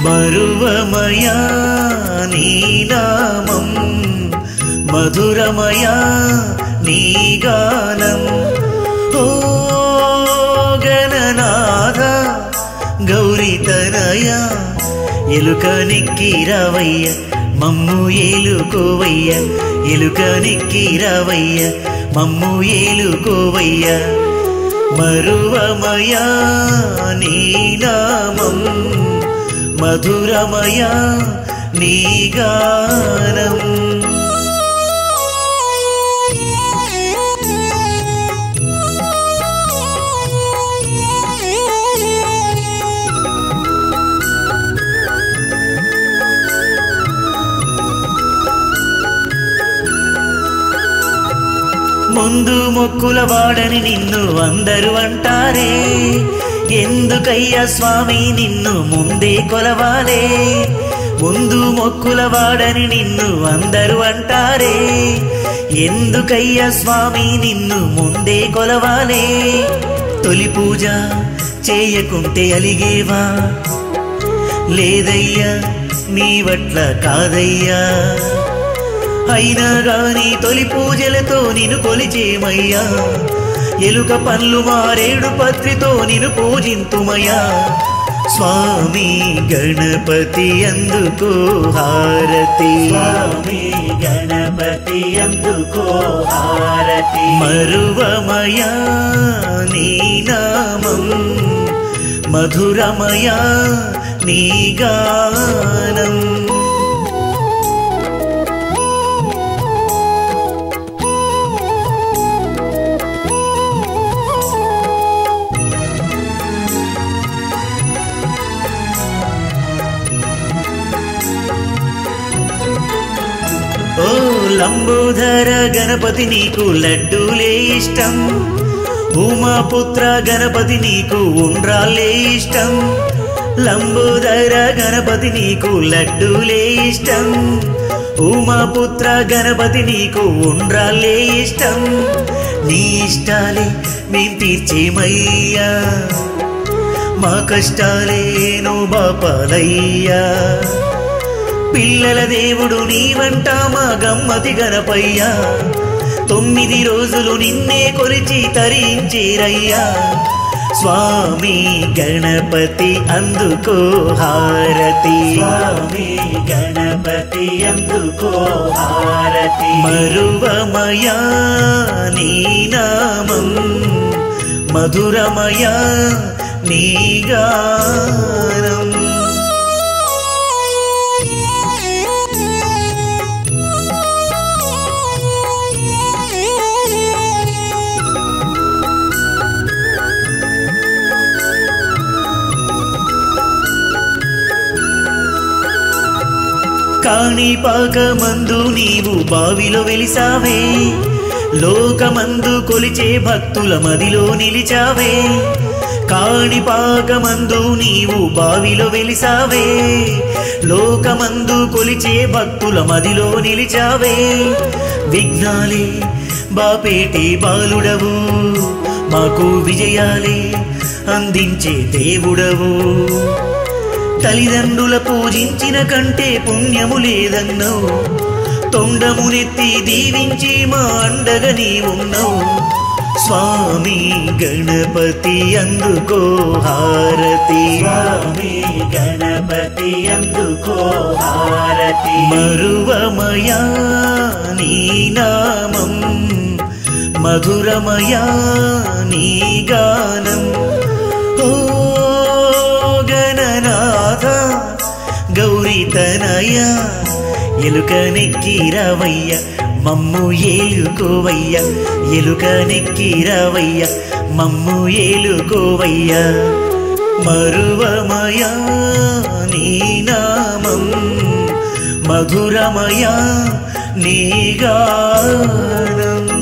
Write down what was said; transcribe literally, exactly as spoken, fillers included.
మరువమయా నీ నామం మధురమయా నీ గానం ఓ గణనాథ గౌరీతనయ ఎలుక నెక్కిరావయ్య మమ్ము ఏలుకోవయ్య ఎలుక నెక్కిరావయ్య మమ్ము ఏలుకోవయ్య మరువమయా నీ నామం మధురమయా నీ గానం ముందు మొక్కుల వాడని నిన్ను అందరూ అంటారే ఎందుకయ్యా స్వామి నిన్ను ముందే కొలవాలే ముందు మొక్కుల వాడని నిన్ను అందరూ అంటారే ఎందుకయ్యా స్వామి నిన్ను ముందే కొలవాలే తొలి పూజ చేయకుంటే అలిగేవా లేదయ్యా నీ వట్ల కాదయ్యా అయినా గాని తొలి పూజలతో నిన్ను కొలిచేమయ్యా ఎలుక పన్లు మారేడు పత్రితో నిన్ను పూజింతుమయ్యా స్వామి గణపతి అందుకో హారతి స్వామి గణపతి అందుకో హారతి మరువమయా నీ నామం మధురమయా నీ గానం ఓ లంబోదర గణపతి నీకు లడ్డూలే ఇష్టం ఉమాపుత్ర గణపతి నీకు ఉండ్రాలే ఇష్టం లంబోదర గణపతి నీకు లడ్డూలే ఇష్టం ఉమాపుత్ర గణపతి నీకు ఉండ్రాలే ఇష్టం నీ ఇష్టాలే మేం తీర్చేమయ్యా మా కష్టాలే నో బాపాలయ్యా పిల్లల దేవుడు నీవంట మా గమ్మతి గణపయ్యా తొమ్మిది రోజులు నిన్నే కొలిచి తరించేరయ్యా స్వామి గణపతి అందుకో హారతి స్వామి గణపతి అందుకో హారతి మరువమయా నీ నామం మధురమయా నీ గానం కాణిపాకమందు నీవు బావిలో వెలిసావే లోకమందు కొలిచే భక్తుల మదిలో నిలిచావే కాణిపాకమందు నీవు బావిలో వెలిసావే లోకమందు కొలిచే భక్తుల మదిలో నిలిచావే విఘ్నాలే బాపేటి బాలుడవు మాకు విజయాలే అందించే దేవుడవు తల్లిదండ్రుల పూజించిన కంటే పుణ్యము లేదన్నావు తొండమునెత్తి దీవించి మా అండగా నీవున్నావు స్వామి గణపతి అందుకో హారతి స్వామి గణపతి అందుకో హారతి మరువమయా నీ నామం మధురమయా నీ గానం ఓ గణనాథ గౌరీతనయ ఎలుక నెక్కిరావయ్య మమ్ము ఏలుకోవయ్య ఎలుక నెక్కిరావయ్య మమ్ము ఏలుకోవయ్య మరువమయా నీ నామం మధురమయా నీ గానం